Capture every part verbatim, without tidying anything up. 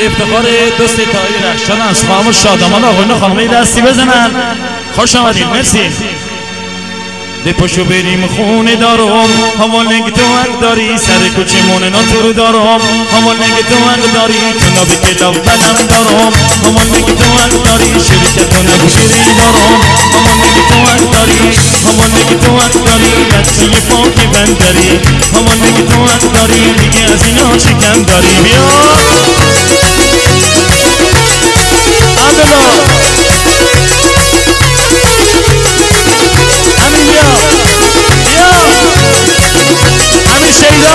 به افتخار دو ستاره رخشان از خانم شادمان آقایون خانم‌های دستی بزنن. خوش آمدید. مرسی. ده پاشو بریم خونه دارم، هوا نگ تو حق داری، سر کوچه مونه ناتور دارم، هوا نگ تو حق داری، تو نابی کلاب بلم دارم، هوا نگ تو حق داری، شرکت و نگو شیرین دارم، هوا نگ تو حق داری، هوا نگ تو حق داری، بچه پاکی بندری، هوا نگ تو حق داری، دیگه از اینا چی کم داری. بیا عبدالله همین بیا بیا همین شیدا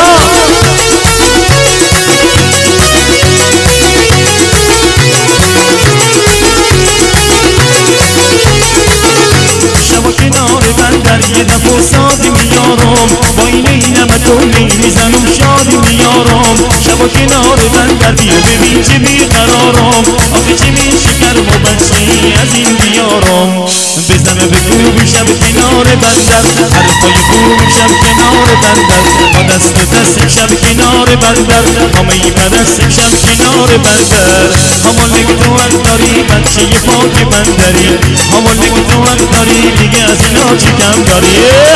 شبا کنار بندر یه دفع و سادی میارم، با این این نمک و میزنم شادی میارم. شبا کنار بندر بیا ببین چه بیقرارم، آخه چه میشه گرم و بچه از این بیارم. بزنه بگو شب کنار بندر، حرفای خوب شب کنار بندر، ما دست دست شب کنار بندر، همه پرست شب کنار بندر. همان نگه تو حق داری، بچه پاک بندری، همان نگه تو حق داری، دیگه از اینا چی کم داری.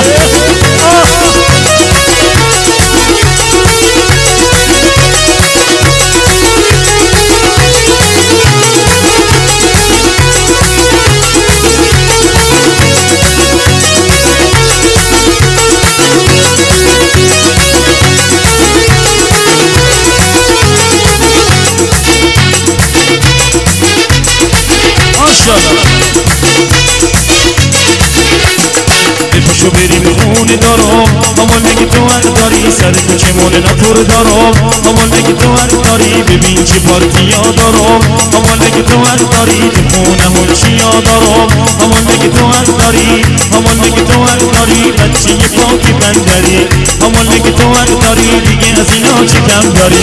بپاشو بریم خونه دارم، همان نگه تو حق داری، سر کوچه مونه ناتور دارم، همان نگه تو حق داری، ببین چه پارتیا دارم، همان نگه تو حق داری، تو خونه هنچیا دارم، همان نگه تو حق داری، همان نگه تو حق داری، بچه پاکی بندری، همان نگه تو حق داری، دیگه از اینا چه کم داری.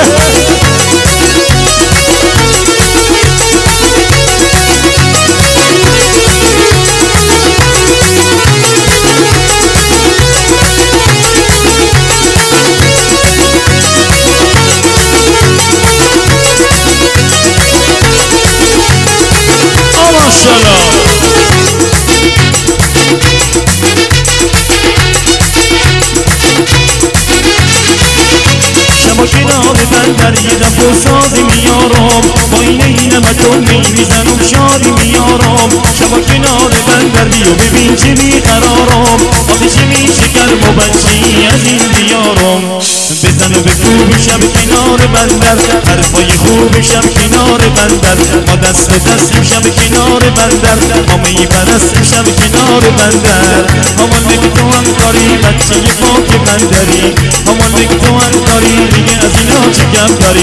شبا کنار بندر یه دفع و سازی میارم، با این این نمک و میزنم شادی میارم. شبا کنار بندر بیا ببین چه بیقرارم، آخه چه میشه گرم و بچه از این بیارم. بزن و بکوب شب کنار بندر، حرفای خوب شب کنار بندر، ما دست دست شب کنار بندر، همه پرست شب کنار بندر. همان نگه تو حق داری، بچه پاک بندری، همان نگه تو حق داری، دیگه از اینا چه کم داری.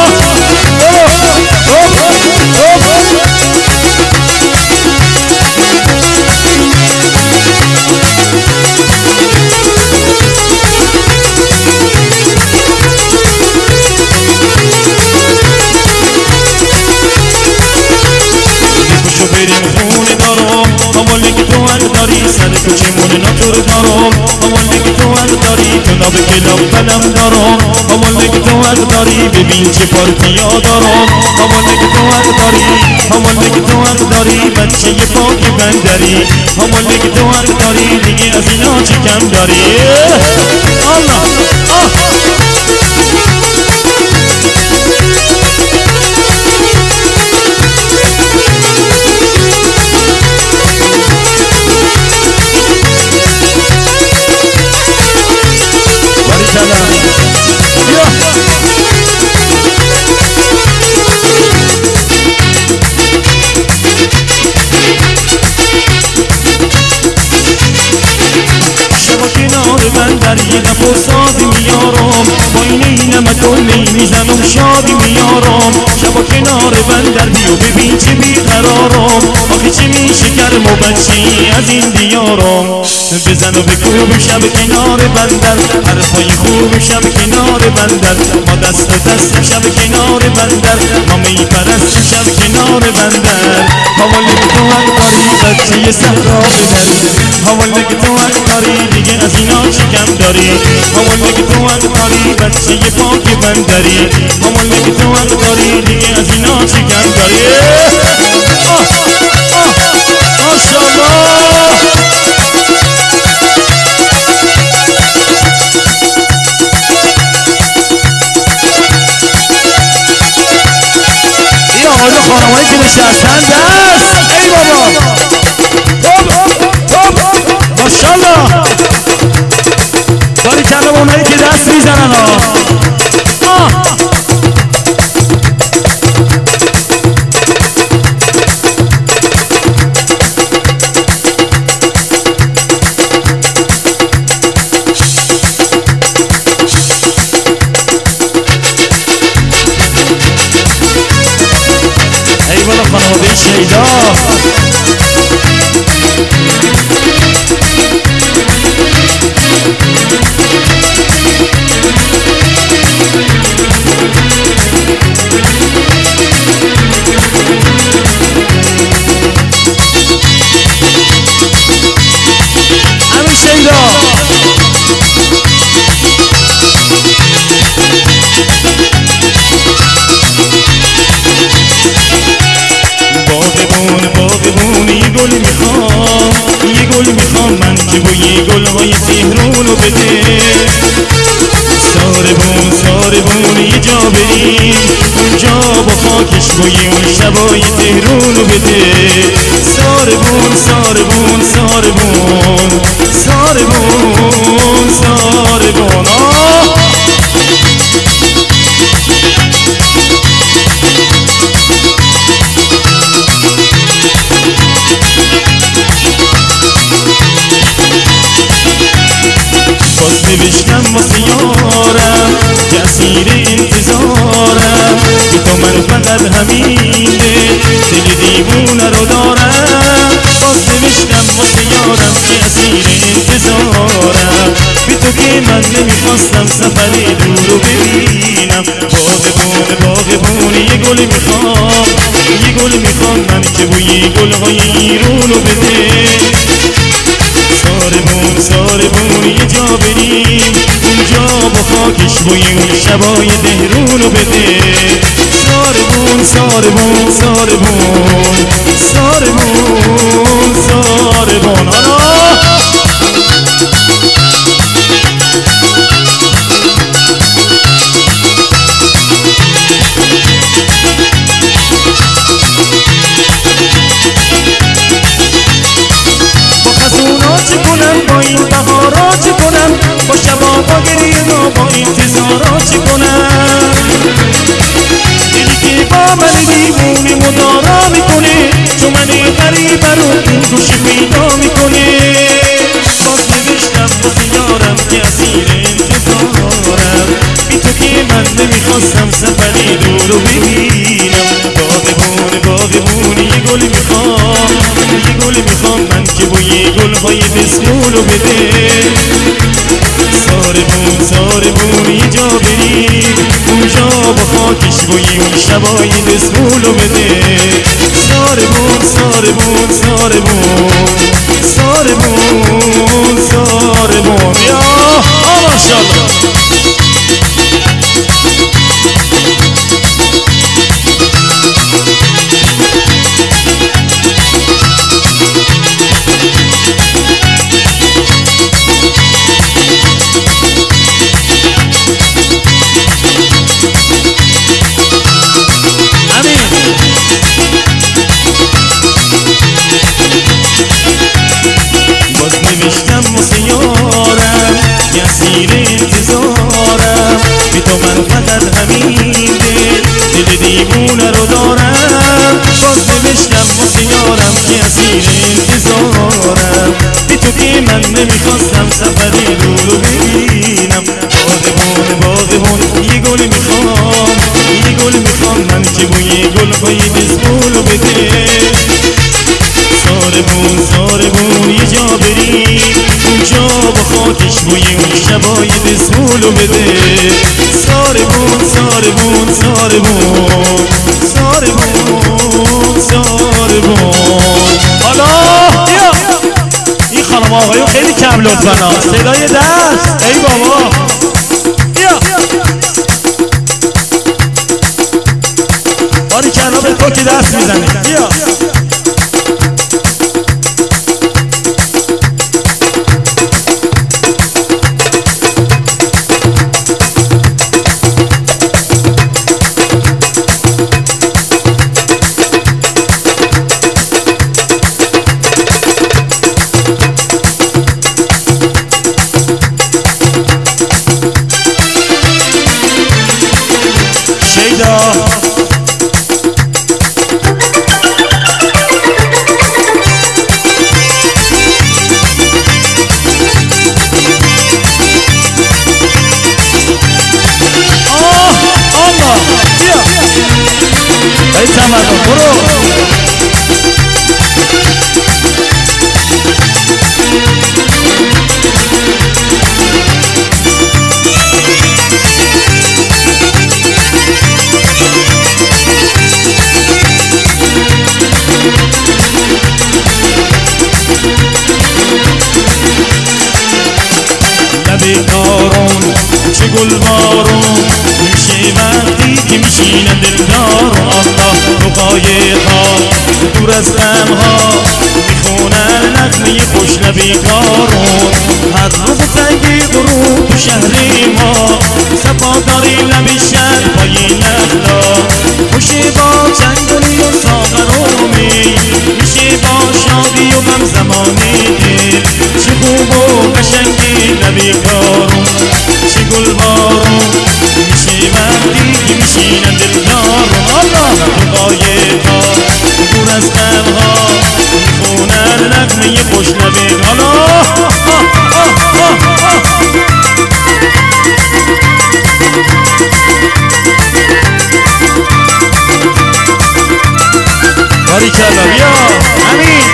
بریم خونه دارم، همان نگه تو حق داری، سر کوچه مونه ناتور دارم، همان نگه تو حق داری، تو ناب کلاب بلم دارم، همان نگه تو حق داری، ببین چه پارتیا دارم، همان نگه تو حق داری، همان نگه تو حق داری، بچه پاک بندری، همان نگه تو حق داری، دیگه از اینا چه کم داری. الله بندر یه دفع و سازی میارم، با این این نمک و میزنم شادی میارم. شبا کنار بندر بیا ببین چه بیقرارم، آخه چه میشه گرم و بچه از این بیارم. بزن و بکوب شب کنار بندر، حرفای خوب شب کنار بندر، ما دست دست شب کنار بندر، ما میپرست شب کنار بندر. همان نگه تو حق داری، بچه صحرا ببری، همان نگه تو حق داری، دیگه از اینا چه کم داری. همان نگه تو حق داری، بچه پاکی بندری، همان نگه تو حق داری. سایر خانمایی که نشستن دست. ای بابا توب توب ماشاءالله. باری کلا با اونایی که دست میزنن ها. ای بالا خانواده شیدا. همین شیدا باغبون باغبون یه گل میخوام، یه گل میخوام من که بوی گلهای تهرونو بده. ساربون ساربون یه جا بریم اونجا با خاکش بوی اون شبای تهرونو بده. ساربون ساربون ساربون ساربون ساربون آه باز نوشتم واسه یارم که اسیر انتظارم، بی تو من فقط همینه دل دیوونه رو دارم. باز نوشتم واسه یارم که اسیر انتظارم، بی تو که من نمیخواستم سفر دور رو ببینم. باغبون باغبون یه گل میخوام، یه گل میخوام من که بوی گلهای ایرون رو بده. ساربون ساربون یه جا بریم اونجا با خاکش بوی اون شبای دهرونو بده. ساربون ساربون ساربون ساربون ساربون حالا چه کنم با این بهارا چه کنم، با شبا با گریه با انتظارا چه کنم. دلی که با من دیوونه مدارا میکنه، چون من غریب رو این گوش پیدا میکنه. باز نوشتم واسه یارم که اسیر انتظارم، بی تو که من نمیخواستم سفری دور رو ببینم. باغبون باغبون یه گل میخوام، یه گل میخوام من که بوی گلهای بسمون رو بده. ساربون ساربون یه جا بریم اونجا با خاکش بوی اون شبای بسمون رو بده. ساربون ساربون ساربون ساربون ساربون یا ماشاءالله. باز نوشتم واسه یارم که اسیر انتظارم، بی تو من فقط همین دل دل دیوونه رو دارم. باز نوشتم واسه یارم که اسیر انتظارم، بی تو که من نمیخواستم سفر دور رو ببینم. باغبون باغبون یه گل میخوام، یه گل میخوام من که بوی گلهای بسمون رو بده. ساربون ساربون یه جا بریم اونجا با خاکش بوی اون شبای بسمون رو بده. ساربون ساربون ساربون ساربون ساربون حالا بیا این خانم آقایون خیلی کم لطفا ها، صدای دست. ای بابا بیا باری کلا به تو که دست میزنی. بیا مردم برو. بیکارون چه گل بارون میشه وقتی که میشینه دلدارون الله رو قایقا دور از غمها میخونن نغمه خوش نبیکارون هر روز سنگی درود تو شهر ما صفاداری لبی شهر پایی نخلا خوشی با چنگلی و ساغرومی میشه با شادی و غم زمانی دل چه خوب و قشنگی نبیکارون چه گل بارون میشه وقتی که میشینه دلدارون الله تو قایقا دور از غمها میخونن نغمه خوش نبیکارون باریکلا بیا همین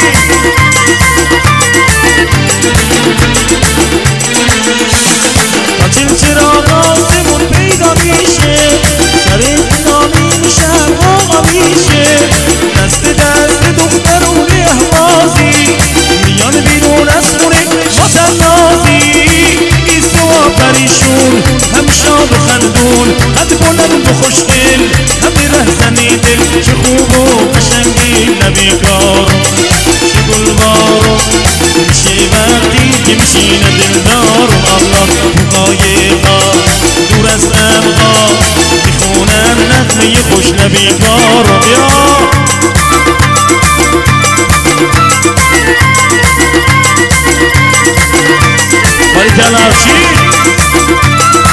تا چین چراغ آسمون پیدا میشه سر انتظامی شهر آقا میشه دست دست دخترون احوازی میان بیرون از خونه ماتنازی ایسو آفریشون هم شاد و خندون قد بلند و خوشدل هم رهزنی دل چه خوب و قشنگی نبیکارون چه گل بارون میشه وقتی که میشینه دلدارون الله تو قایقا دور از غمها میخونن نغمه خوش نبیکارون بیا باریکلا افشین